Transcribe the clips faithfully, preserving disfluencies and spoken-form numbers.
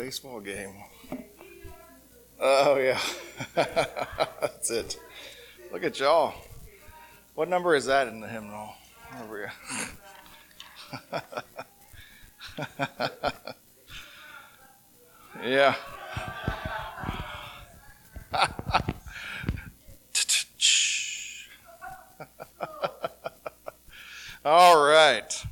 Baseball game. Oh, yeah. That's it. Look at y'all. What number is that in the hymnal? Over here. Yeah. All right.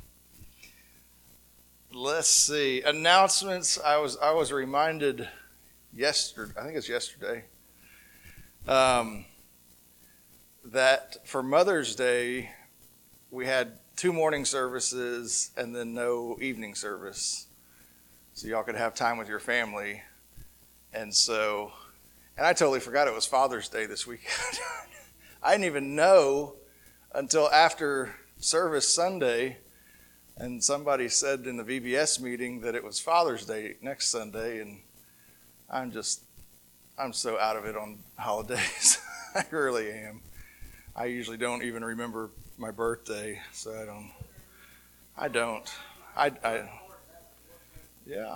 Let's see. Announcements. I was I was reminded yesterday, I think it's yesterday, um, that for Mother's Day, we had two morning services and then no evening service. So y'all could have time with your family. And so, and I totally forgot it was Father's Day this weekend. I didn't even know until after service Sunday, and somebody said in the V B S meeting that it was Father's Day next Sunday, and I'm just, I'm so out of it on holidays. I really am. I usually don't even remember my birthday, so I don't, I don't. I, I yeah.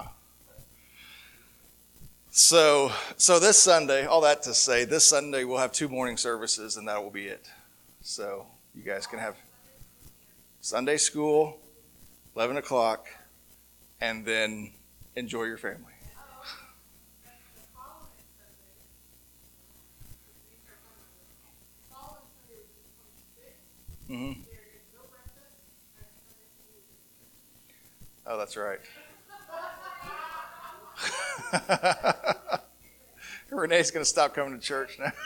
So, so this Sunday, all that to say, this Sunday we'll have two morning services, and that will be it. So you guys can have Sunday school, eleven o'clock, and then enjoy your family. Mm-hmm. Oh, that's right. Renee's going to stop coming to church now.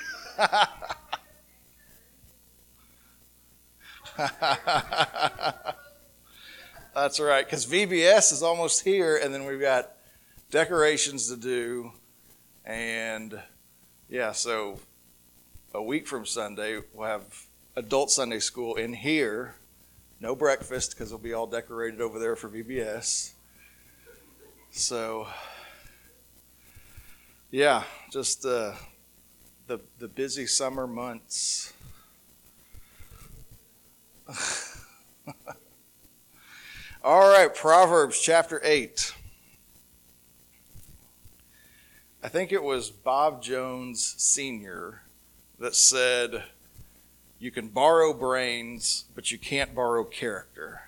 That's right, because V B S is almost here, and then we've got decorations to do, and yeah, so a week from Sunday, we'll have adult Sunday school in here. No breakfast, because it'll be all decorated over there for V B S. So, yeah, just uh, the the busy summer months. All right, Proverbs chapter eight. I think it was Bob Jones Senior that said, you can borrow brains, but you can't borrow character.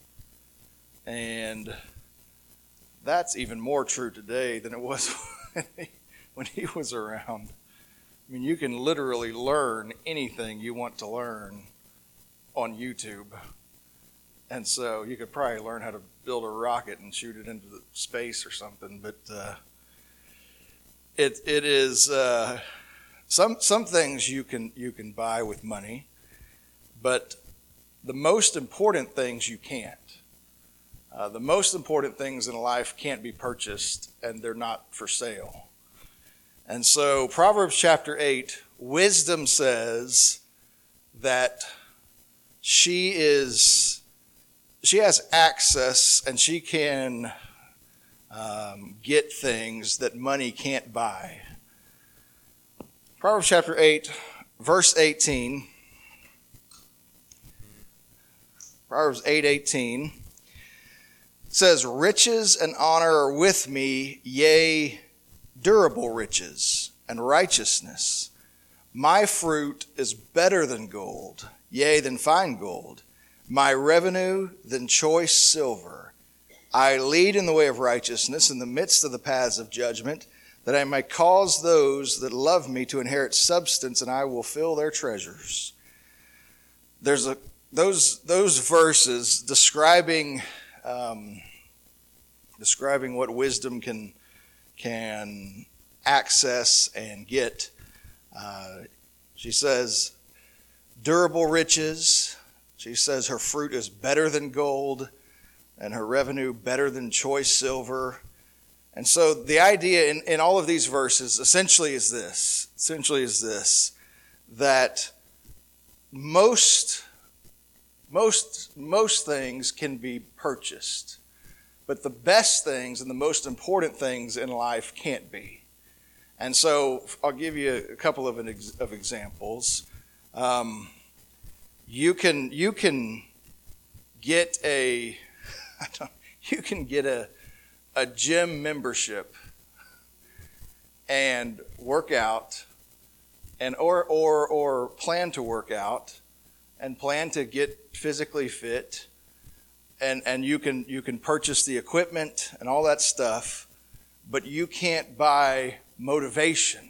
And that's even more true today than it was when he was around. I mean, you can literally learn anything you want to learn on YouTube. And so you could probably learn how to build a rocket and shoot it into the space or something. But uh, it it is uh, some some things you can you can buy with money, but the most important things you can't. Uh, the most important things in life can't be purchased, and they're not for sale. And so Proverbs chapter eight, wisdom says that she is she has access and she can um, get things that money can't buy. Proverbs chapter eight, verse eighteen. Proverbs eight eighteen says, riches and honor are with me, yea, durable riches and righteousness. My fruit is better than gold, yea, than fine gold. My revenue than choice silver. I lead in the way of righteousness in the midst of the paths of judgment, that I may cause those that love me to inherit substance, and I will fill their treasures. There's a those those verses describing um, describing what wisdom can can access and get. Uh, she says, durable riches. She says her fruit is better than gold, and her revenue better than choice silver. And so the idea in, in all of these verses essentially is this, essentially is this, that most, most, most things can be purchased, but the best things and the most important things in life can't be. And so I'll give you a couple of, an ex, of examples. Um, you can you can get a you can get a a gym membership and work out, and or or or plan to work out, and plan to get physically fit, and and you can you can purchase the equipment and all that stuff, but you can't buy motivation.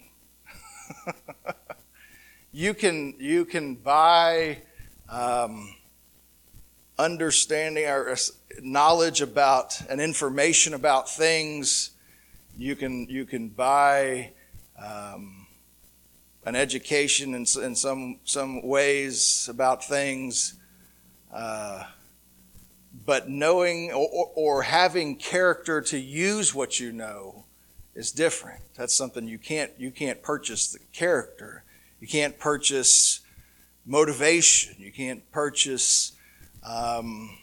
you can you can buy um, understanding or knowledge about and information about things. You can you can buy um, an education in, in some some ways about things, uh, but knowing or, or having character to use what you know is different. That's something you can't you can't purchase the character. You can't purchase motivation. You can't purchase um,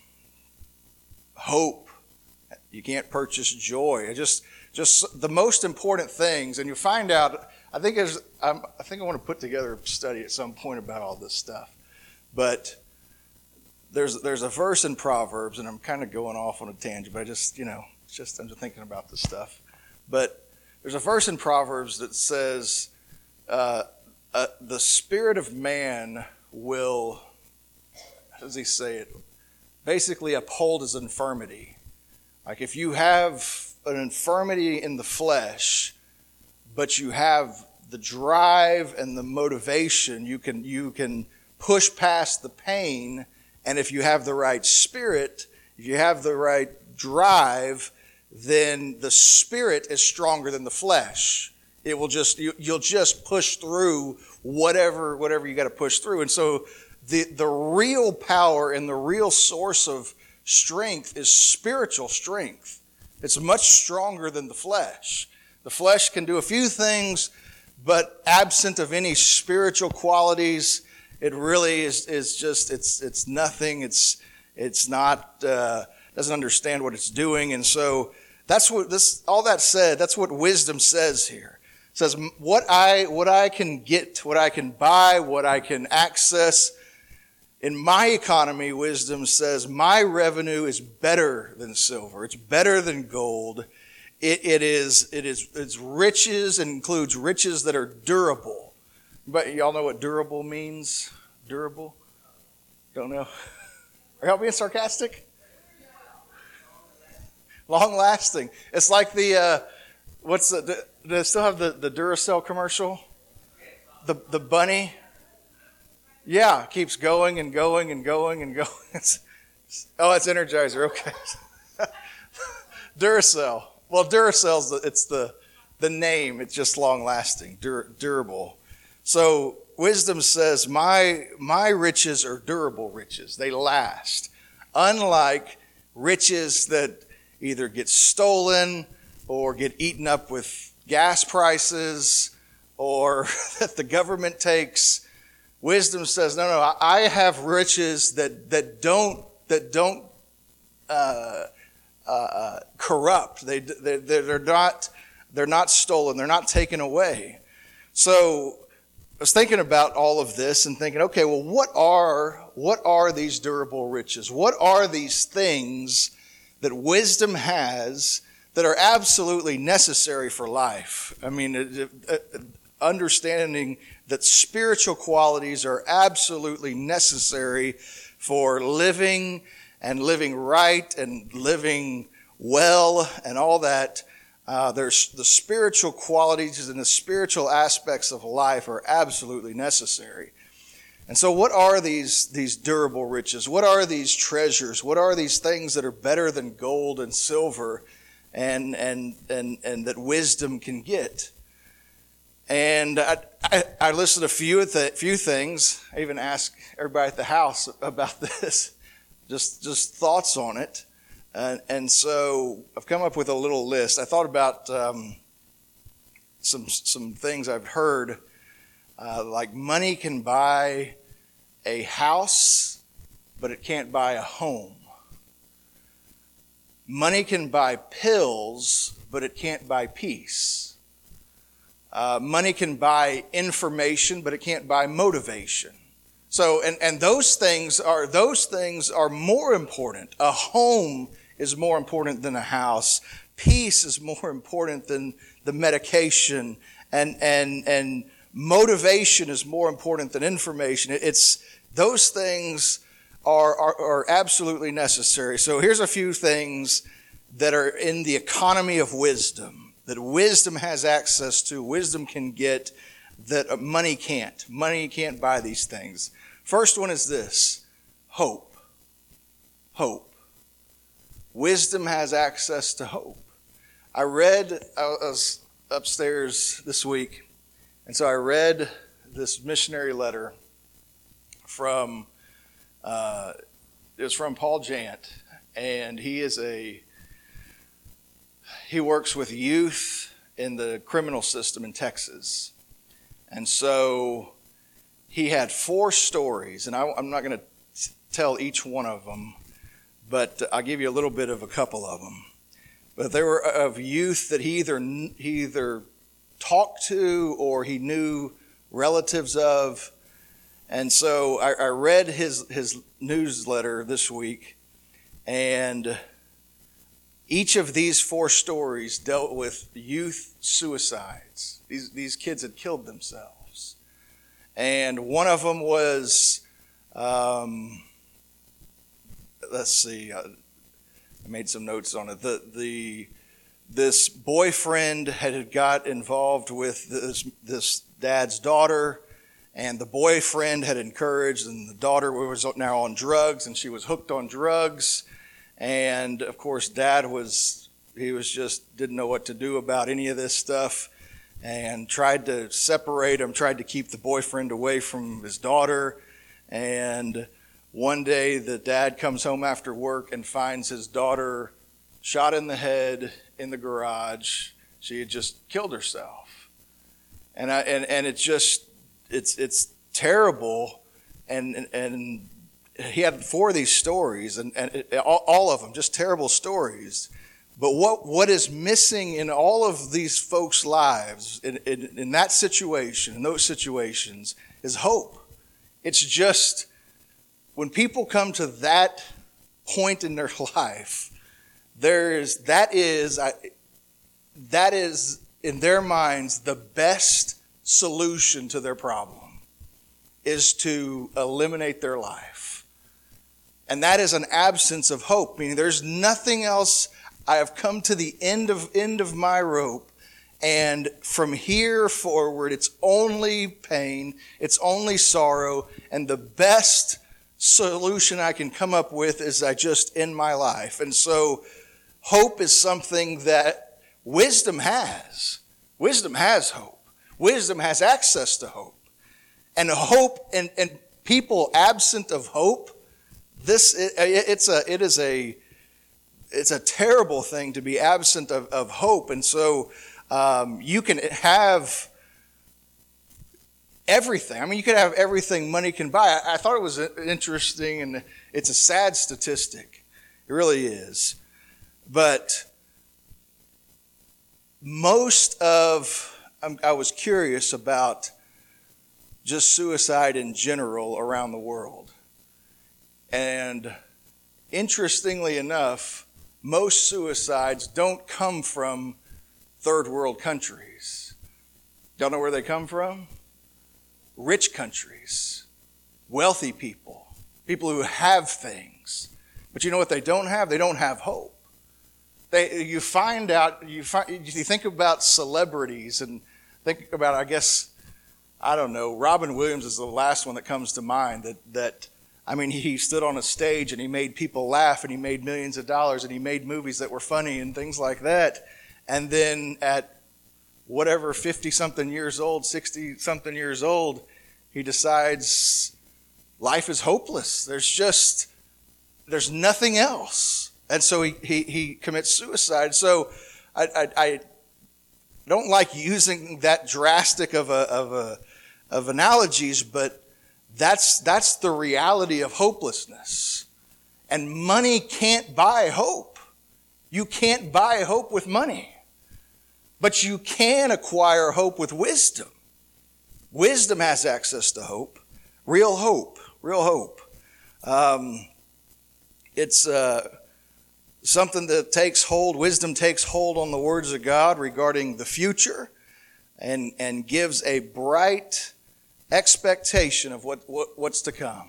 hope. You can't purchase joy. It just just the most important things, and you find out. I think there's, um, I think I want to put together a study at some point about all this stuff, but there's there's a verse in Proverbs, and I'm kind of going off on a tangent, but I just you know it's just I'm just thinking about this stuff. But there's a verse in Proverbs that says, uh, uh, "The spirit of man will," how does he say it? Basically, uphold his infirmity. Like if you have an infirmity in the flesh, but you have the drive and the motivation, you can you can push past the pain, and if you have the right spirit, if you have the right drive, then the spirit is stronger than the flesh. It will just you, you'll just push through whatever whatever you got to push through. And so the the real power and the real source of strength is spiritual strength. It's much stronger than the flesh. The flesh can do a few things, but absent of any spiritual qualities, it really is, is just, it's it's nothing. It's it's not, uh, doesn't understand what it's doing. And so that's what this, all that said, that's what wisdom says here. It says, what I, what I can get, what I can buy, what I can access. In my economy, wisdom says, my revenue is better than silver. It's better than gold. It, it is, it is, it's riches and includes riches that are durable. But y'all know what durable means? Durable? Don't know? Are y'all being sarcastic? Long lasting. It's like the, uh, what's the, do they still have the, the Duracell commercial? The, the bunny? Yeah, it keeps going and going and going and going. It's, oh, it's Energizer. Okay. Duracell. Well, Duracell's the, it's the the name. It's just long lasting, dur, durable. So wisdom says, my my riches are durable riches. They last. Unlike riches that either get stolen or get eaten up with gas prices or that the government takes. Wisdom says, no, no, I have riches that, that don't that don't uh, uh, corrupt. They they they're not they're not stolen. They're not taken away. So I was thinking about all of this and thinking, okay, well, what are what are these durable riches? What are these things that wisdom has that are absolutely necessary for life? I mean, it, it, understanding that spiritual qualities are absolutely necessary for living and living right and living well and all that. Uh, there's the spiritual qualities and the spiritual aspects of life are absolutely necessary. And so what are these, these durable riches? What are these treasures? What are these things that are better than gold and silver and, and, and, and that wisdom can get? And I, I, I listed a few of the few things. I even asked everybody at the house about this, just just thoughts on it. And, and so I've come up with a little list. I thought about um, some some things I've heard, uh, like money can buy a house, but it can't buy a home. Money can buy pills, but it can't buy peace. Uh, money can buy information, but it can't buy motivation. So, and, and those things are those things are more important. A home is more important than a house. Peace is more important than the medication, and and and motivation is more important than information. It's those things are, are are absolutely necessary. So here's a few things that are in the economy of wisdom, that wisdom has access to, wisdom can get, that money can't. Money can't buy these things. First one is this: hope. Hope. Wisdom has access to hope. I read, I was upstairs this week, and so I read this missionary letter from, uh, it was from Paul Jant, and he is a, he works with youth in the criminal system in Texas. And so he had four stories, and I, I'm not going to tell each one of them, but I'll give you a little bit of a couple of them. But they were of youth that he either he either talked to or he knew relatives of. And so I, I read his, his newsletter this week, and each of these four stories dealt with youth suicides. These, these kids had killed themselves. And one of them was, um, let's see, I made some notes on it. The, the, this boyfriend had got involved with this, this dad's daughter, and the boyfriend had encouraged, and the daughter was now on drugs, and she was hooked on drugs. And of course, dad was, he was just didn't know what to do about any of this stuff, and tried to separate them, tried to keep the boyfriend away from his daughter. And one day the dad comes home after work and finds his daughter shot in the head in the garage. She had just killed herself. And I, and, and it's just, it's, it's terrible. And, and, and he had four of these stories, and, and it, all, all of them, just terrible stories. But what, what is missing in all of these folks' lives, in, in, in that situation, in those situations, is hope. It's just, when people come to that point in their life, there is, that is, I, that is, in their minds, the best solution to their problem, is to eliminate their life. And that is an absence of hope, meaning there's nothing else. I have come to the end of end of my rope, and from here forward, it's only pain, it's only sorrow, and the best solution I can come up with is I just end my life. And so hope is something that wisdom has. Wisdom has hope. Wisdom has access to hope. And hope, and, and people absent of hope, this it, it's a it is a it's a terrible thing to be absent of, of hope. And so um, you can have everything. I mean, you could have everything money can buy. I, I thought it was interesting, and it's a sad statistic. It really is. But most of, I'm, I was curious about just suicide in general around the world. And interestingly enough, most suicides don't come from third world countries. Y'all know where they come from? Rich countries, wealthy people, people who have things. But you know what they don't have? They don't have hope. They, you find out, you, find, you think about celebrities and think about, I guess, I don't know, Robin Williams is the last one that comes to mind. That, that I mean, he stood on a stage and he made people laugh, and he made millions of dollars, and he made movies that were funny and things like that. And then at whatever, fifty-something years old, sixty-something years old, he decides life is hopeless. There's just, there's nothing else. And so he, he, he commits suicide. So I, I, I don't like using that drastic of a, of a, of analogies, but that's, that's the reality of hopelessness. And money can't buy hope. You can't buy hope with money. But you can acquire hope with wisdom. Wisdom has access to hope. Real hope. Real hope. Um, it's uh, something that takes hold, wisdom takes hold on the words of God regarding the future and, and gives a bright expectation of what, what what's to come.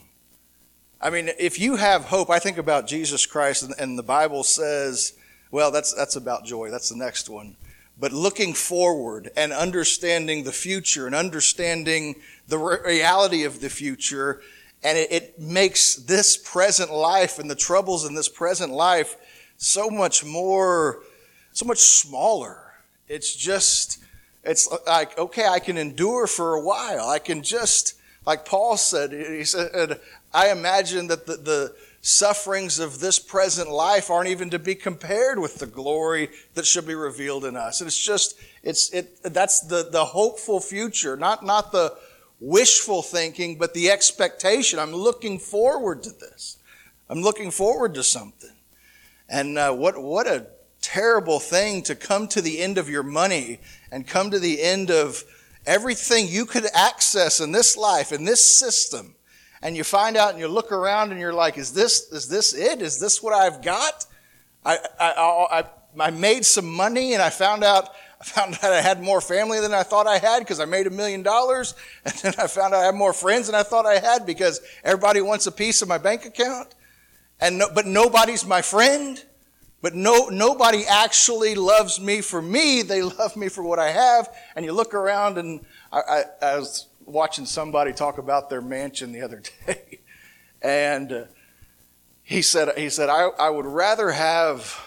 I mean, if you have hope, I think about Jesus Christ, and, and the Bible says, well, that's that's about joy. That's the next one. But looking forward and understanding the future and understanding the reality of the future, and it, it makes this present life and the troubles in this present life so much more, so much smaller. It's just... It's like, okay, I can endure for a while. I can just, like Paul said, he said, I imagine that the, the sufferings of this present life aren't even to be compared with the glory that should be revealed in us. And it's just, it's it. That's the, the hopeful future, not, not the wishful thinking, but the expectation. I'm looking forward to this. I'm looking forward to something. And uh, what what a terrible thing to come to the end of your money and come to the end of everything you could access in this life, in this system. And you find out and you look around and you're like, is this, is this it? Is this what I've got? I, I, I, I made some money and I found out, I found out I had more family than I thought I had because I made a million dollars. And then I found out I had more friends than I thought I had because everybody wants a piece of my bank account. And no, but nobody's my friend. But no, nobody actually loves me for me. They love me for what I have. And you look around, and I, I, I was watching somebody talk about their mansion the other day. And uh, he said, he said, I, I would rather have,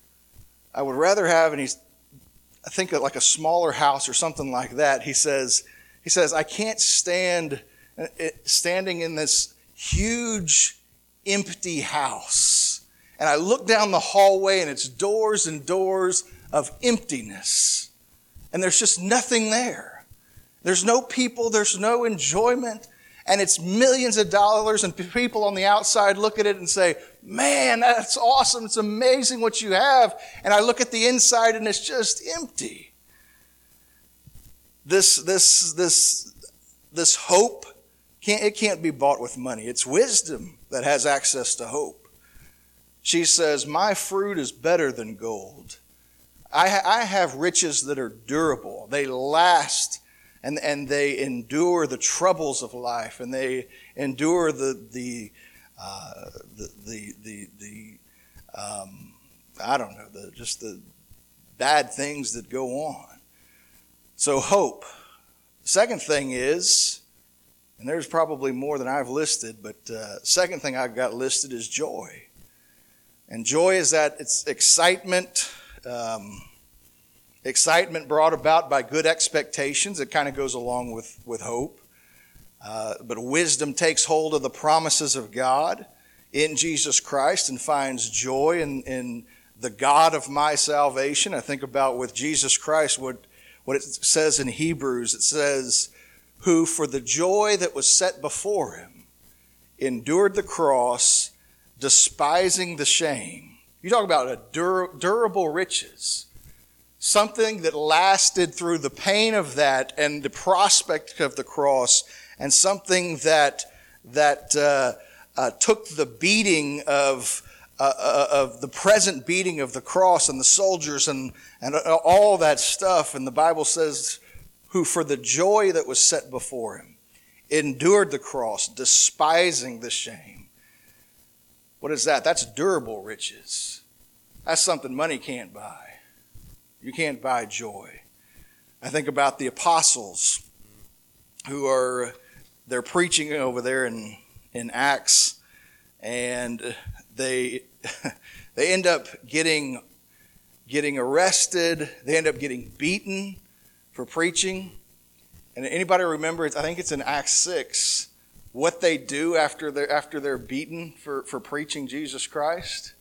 I would rather have, and he's, I think like a smaller house or something like that. He says, he says, I can't stand standing in this huge empty house. And I look down the hallway and it's doors and doors of emptiness. And there's just nothing there. There's no people, there's no enjoyment. And it's millions of dollars and people on the outside look at it and say, man, that's awesome. It's amazing what you have. And I look at the inside and it's just empty. This, this, this, this hope, can't, it can't be bought with money. It's wisdom that has access to hope. She says, my fruit is better than gold. I, ha- I have riches that are durable. They last and, and they endure the troubles of life, and they endure the, the, uh, the, the, the, the um, I don't know, the, just the bad things that go on. So hope. Second thing is, and there's probably more than I've listed, but uh, second thing I've got listed is joy. And joy is that it's excitement, um, excitement brought about by good expectations. It kind of goes along with, with hope. Uh, but wisdom takes hold of the promises of God in Jesus Christ and finds joy in, in the God of my salvation. I think about with Jesus Christ what, what it says in Hebrews. It says, who for the joy that was set before him endured the cross, despising the shame. You talk about a dur- durable riches. Something that lasted through the pain of that and the prospect of the cross, and something that that uh, uh, took the beating of uh, uh, of the present beating of the cross and the soldiers and and all that stuff. And the Bible says, who for the joy that was set before him endured the cross, despising the shame. What is that? That's durable riches. That's something money can't buy. You can't buy joy. I think about the apostles who are, they're preaching over there in, in Acts, and they they end up getting getting arrested. They end up getting beaten for preaching. And anybody remember, I think it's in Acts six, what they do after they're, after they're beaten for, for preaching Jesus Christ?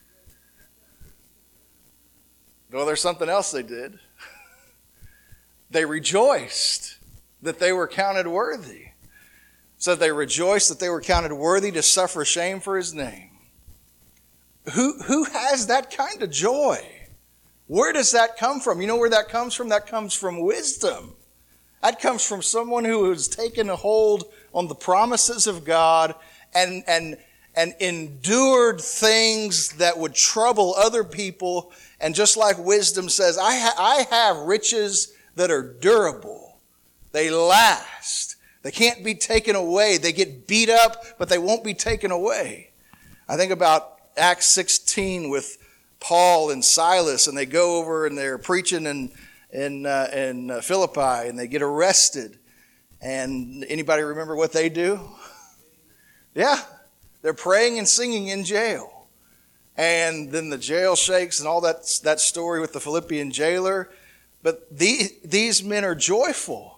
Well, there's something else they did. They rejoiced that they were counted worthy. So they rejoiced that they were counted worthy to suffer shame for his name. Who, who has that kind of joy? Where does that come from? You know where that comes from? That comes from wisdom. That comes from someone who has taken a hold on the promises of God and, and, and endured things that would trouble other people. And just like wisdom says, I, ha- I have riches that are durable. They last. They can't be taken away. They get beat up, but they won't be taken away. I think about Acts sixteen with Paul and Silas, and they go over and they're preaching in, in, uh, in uh, Philippi, and they get arrested. And anybody remember what they do? Yeah, they're praying and singing in jail. And then the jail shakes and all that, that story with the Philippian jailer. But the, these men are joyful.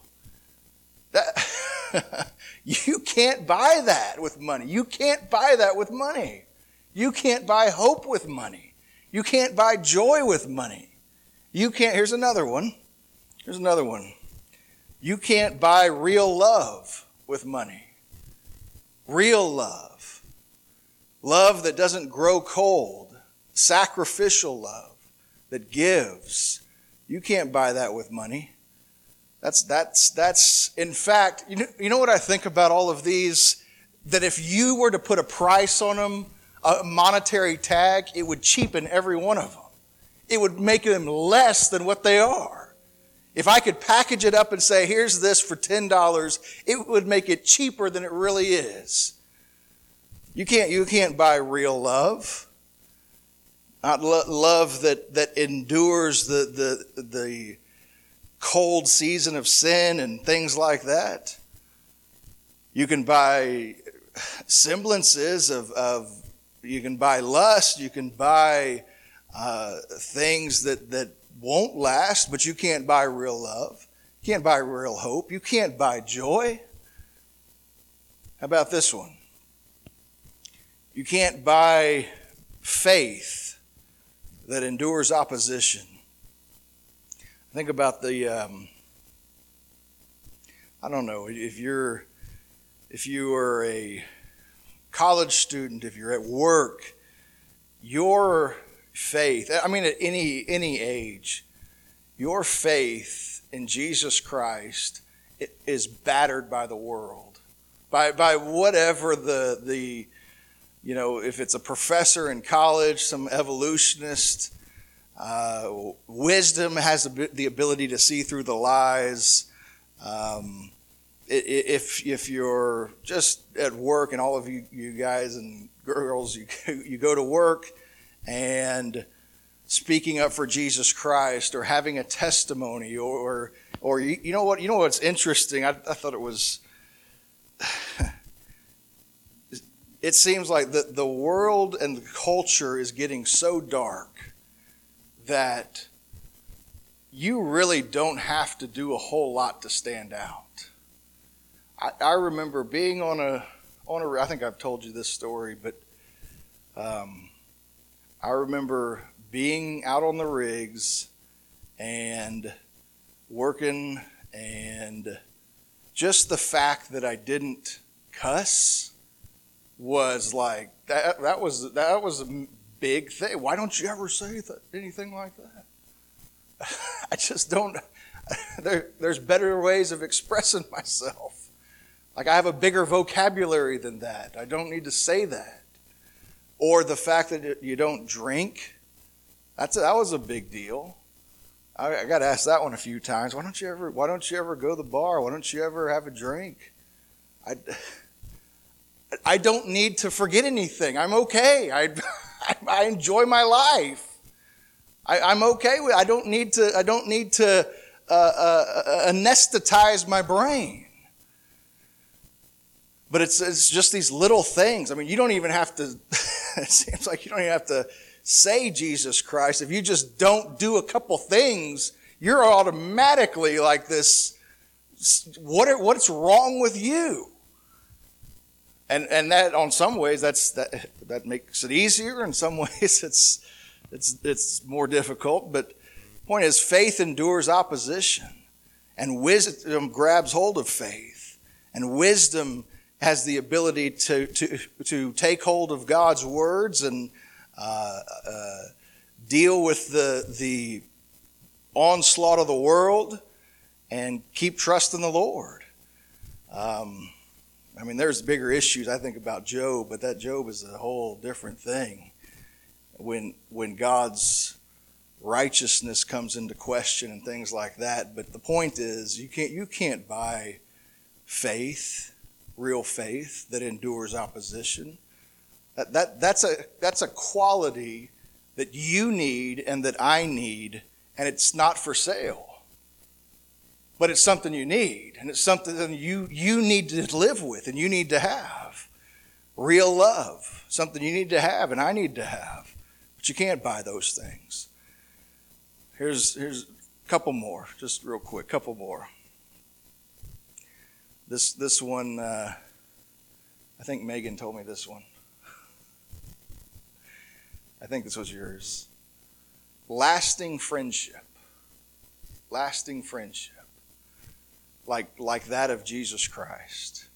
That, you can't buy that with money. You can't buy that with money. You can't buy hope with money. You can't buy joy with money. You can't, here's another one. Here's another one. You can't buy real love with money. Real love. Love that doesn't grow cold. Sacrificial love that gives. You can't buy that with money. That's, that's, that's, in fact, you know, you know what I think about all of these? That if you were to put a price on them, a monetary tag, it would cheapen every one of them. It would make them less than what they are. If I could package it up and say, here's this for ten dollars, it would make it cheaper than it really is. You can't, you can't buy real love. Not lo- love that, that endures the, the, the cold season of sin and things like that. You can buy semblances of, of you can buy lust, you can buy uh, things that, that won't last, but you can't buy real love. You can't buy real hope. You can't buy joy. How about this one? You can't buy faith that endures opposition. Think about the, um, I don't know, if you're, if you are a college student, if you're at work, your faith, I mean at any any age, your faith in Jesus Christ is battered by the world, by by whatever the the you know, if it's a professor in college, some evolutionist, uh, wisdom has the ability to see through the lies. Um, if if you're just at work, and all of you you guys and girls, you you go to work and speaking up for Jesus Christ or having a testimony, or or you, you know what you know what's interesting? I, I thought it was. It seems like the, the world and the culture is getting so dark that you really don't have to do a whole lot to stand out. I, I remember being on a on a. I think I've told you this story, but um, I remember being out on the rigs and working, and just the fact that I didn't cuss was like that. That was that was a big thing. Why don't you ever say that, anything like that? I just don't. There, there's better ways of expressing myself. Like I have a bigger vocabulary than that. I don't need to say that. Or the fact that you don't drink. That's a, that was a big deal. I, I got asked that one a few times. Why don't you ever? Why don't you ever go to the bar? Why don't you ever have a drink? I. I don't need to forget anything. I'm okay. I, I enjoy my life. I, I'm okay with. I don't need to. I don't need to uh, uh, anesthetize my brain. But it's it's just these little things. I mean, you don't even have to. It seems like you don't even have to say Jesus Christ. If you just don't do a couple things, you're automatically like this. What are, what's wrong with you? And and that, on some ways, that's that that makes it easier. In some ways, it's it's it's more difficult. But the point is, faith endures opposition, and wisdom grabs hold of faith, and wisdom has the ability to to to take hold of God's words and uh, uh, deal with the the onslaught of the world, and keep trusting the Lord. Um, I mean, there's bigger issues I think about Job, but that Job is a whole different thing. When when God's righteousness comes into question and things like that. But the point is, you can't you can't buy faith, real faith that endures opposition. That that that's a that's a quality that you need and that I need, and it's not for sale. But it's something you need, and it's something that you, you need to live with and you need to have. Real love, something you need to have and I need to have. But you can't buy those things. Here's, here's a couple more, just real quick, couple more. This, this one, uh, I think Megan told me this one. I think this was yours. Lasting friendship. Lasting friendship. Like, like that of Jesus Christ.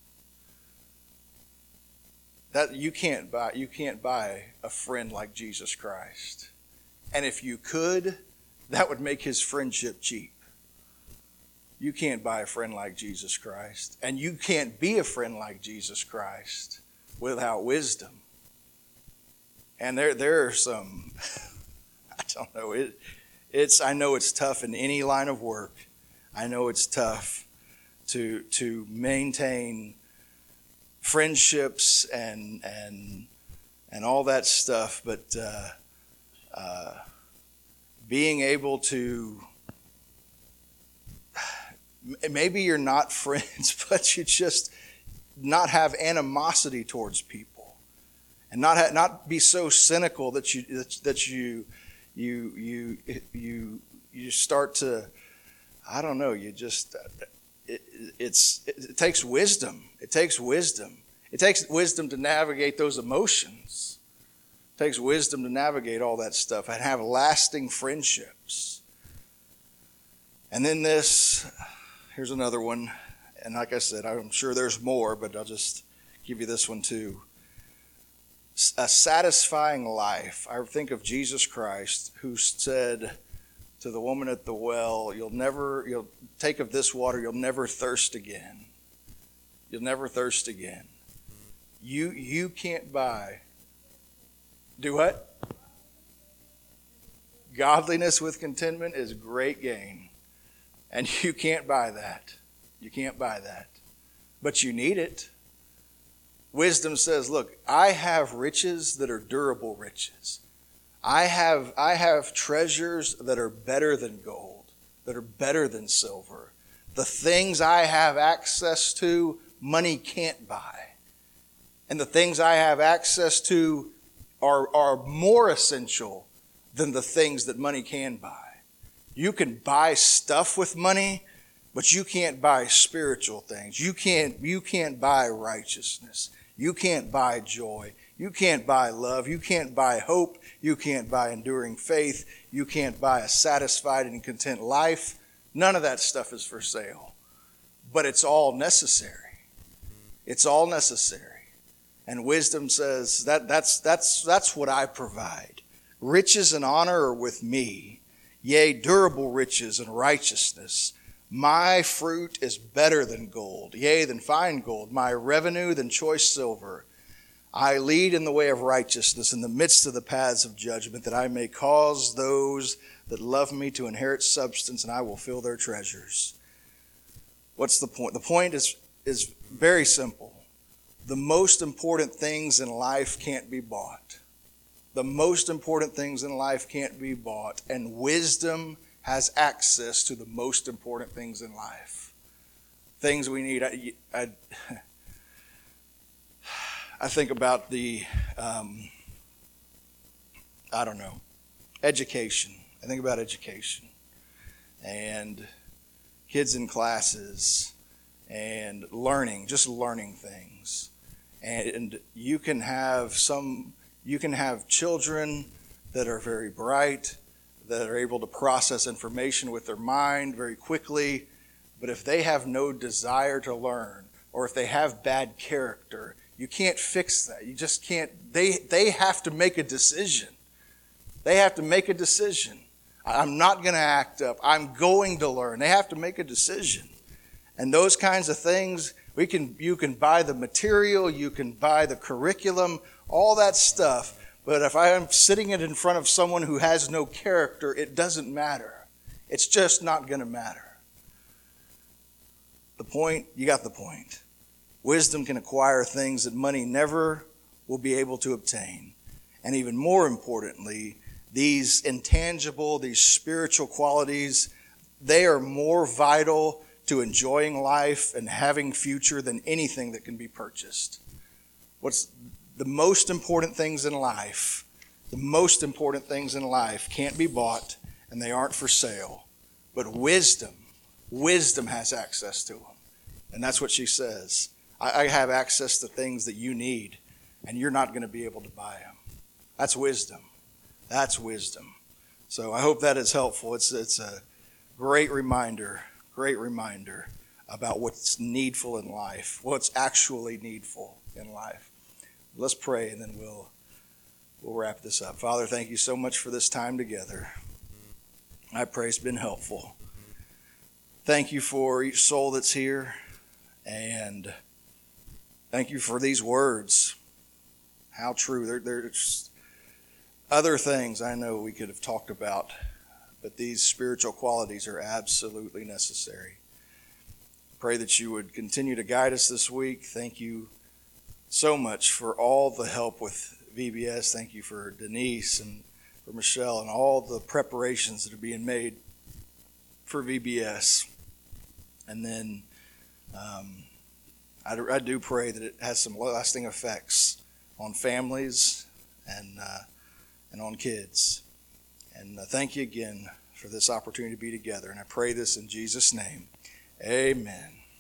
That you can't buy you can't buy a friend like Jesus Christ. And if you could, that would make his friendship cheap. You can't buy a friend like Jesus Christ. And you can't be a friend like Jesus Christ without wisdom. And there there are some I don't know, it it's I know it's tough in any line of work. I know it's tough to to maintain friendships and and and all that stuff, but uh, uh, being able to, maybe you're not friends, but you just not have animosity towards people, and not ha- not be so cynical that you that, that you you you you you start to, I don't know, you just. It, it's, it takes wisdom. It takes wisdom. It takes wisdom to navigate those emotions. It takes wisdom to navigate all that stuff and have lasting friendships. And then this, here's another one. And like I said, I'm sure there's more, but I'll just give you this one too. A satisfying life. I think of Jesus Christ, who said to the woman at the well, you'll never, you'll take of this water, you'll never thirst again. You'll never thirst again. You you can't buy. Do what? Godliness with contentment is great gain. And you can't buy that. You can't buy that. But you need it. Wisdom says, look, I have riches that are durable riches. I have I have treasures that are better than gold, that are better than silver. The things I have access to, money can't buy. And the things I have access to are, are more essential than the things that money can buy. You can buy stuff with money, but you can't buy spiritual things. You can't, you can't buy righteousness. You can't buy joy. You can't buy love. You can't buy hope. You can't buy enduring faith. You can't buy a satisfied and content life. None of that stuff is for sale. But it's all necessary. It's all necessary. And wisdom says that that's that's that's what I provide. Riches and honor are with me. Yea, durable riches and righteousness. My fruit is better than gold, yea, than fine gold. My revenue than choice silver. I lead in the way of righteousness in the midst of the paths of judgment, that I may cause those that love me to inherit substance, and I will fill their treasures. What's the point? The point is, is very simple. The most important things in life can't be bought. The most important things in life can't be bought, and wisdom has access to the most important things in life. Things we need. I, I, I think about the, um, I don't know, education. I think about education and kids in classes and learning, just learning things. And you can have some, you can have children that are very bright, that are able to process information with their mind very quickly, but if they have no desire to learn, or if they have bad character, you can't fix that. You just can't. They they have to make a decision. They have to make a decision. I'm not going to act up. I'm going to learn. They have to make a decision. And those kinds of things We can, you can buy the material, you can buy the curriculum, all that stuff. But if I am sitting it in front of someone who has no character, it doesn't matter. It's just not going to matter. The point, you got the point. Wisdom can acquire things that money never will be able to obtain. And even more importantly, these intangible, these spiritual qualities, they are more vital to enjoying life and having future than anything that can be purchased. What's the most important things in life? The most important things in life can't be bought and they aren't for sale. But wisdom, wisdom has access to them. And that's what she says. I, I have access to things that you need and you're not going to be able to buy them. That's wisdom. That's wisdom. So I hope that is helpful. It's, it's a great reminder, great reminder about what's needful in life, what's actually needful in life. Let's pray and then we'll we'll wrap this up. Father, thank you so much for this time together. I pray it's been helpful. Thank you for each soul that's here, and thank you for these words. How true. There, there's other things I know we could have talked about, but these spiritual qualities are absolutely necessary. Pray that you would continue to guide us this week. Thank you so much for all the help with V B S. Thank you for Denise and for Michelle and all the preparations that are being made for V B S. And then um, I, I do pray that it has some lasting effects on families and uh, and on kids. And uh, thank you again for this opportunity to be together. And I pray this in Jesus' name. Amen.